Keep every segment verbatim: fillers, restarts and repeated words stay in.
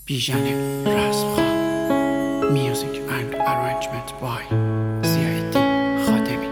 بیژن رزمخواه. Music and arrangement by ضیاءالدین خادمی.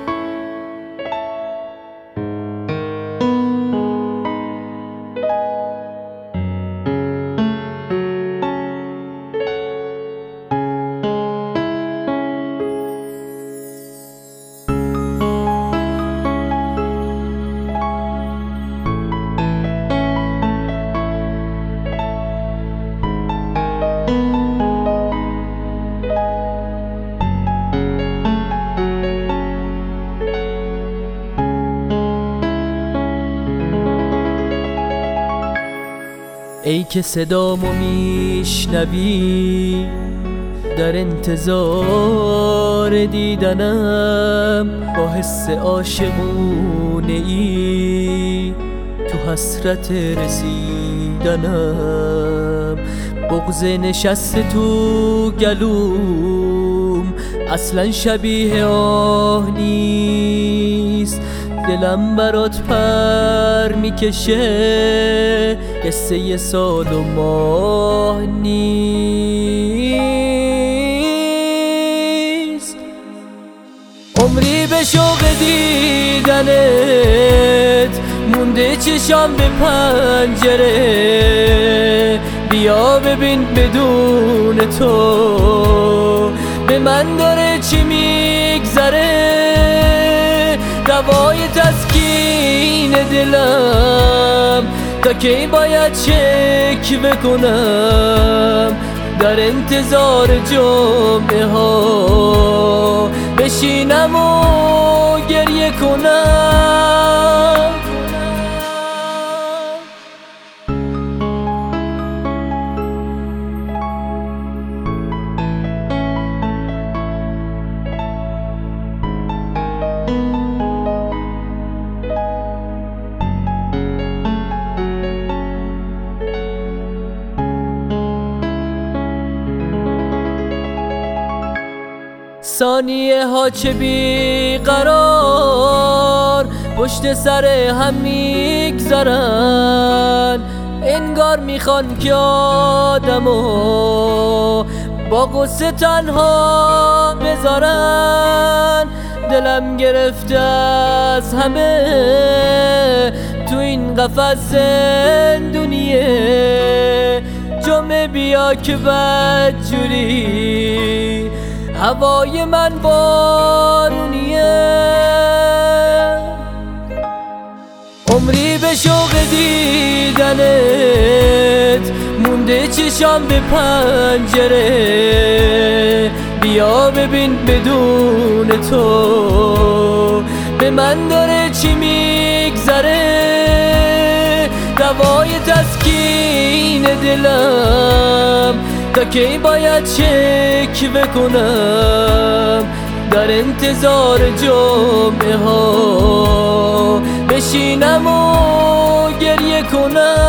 ای که صدامو میشنوی، در انتظار دیدنم، با حس عاشقونه ای تو حسرت رسیدنم. بغض نشسته تو گلوم اصلا شبیه آه نیست. دلم برات پر میکشه، قصه یه سال و ماه نیست. عمری به شوق دیدنت مونده چشام به پنجره. بیا ببین بدون تو به من داره چی میگذره. دوای تسکین دلم تا کی باید شک بکنم. در انتظار جمعه ها بشینم و گریه کنم. ثانیه ها چه بیقرار پشت سر هم میگذرن. انگار میخوان که آدمو با غصه تنها بذارن. دلم گرفته از همه تو این قفس زندونیه. جمعه بیا که بدجوری هوای من بارونیه. عمری به شوق دیدنت مونده چشام به پنجره. بیا ببین بدون تو به من داره چی میگذره. دوای تسکین دلم تا کی باید شک بکنم. در انتظار جمعه ها بشینم و گریه کنم.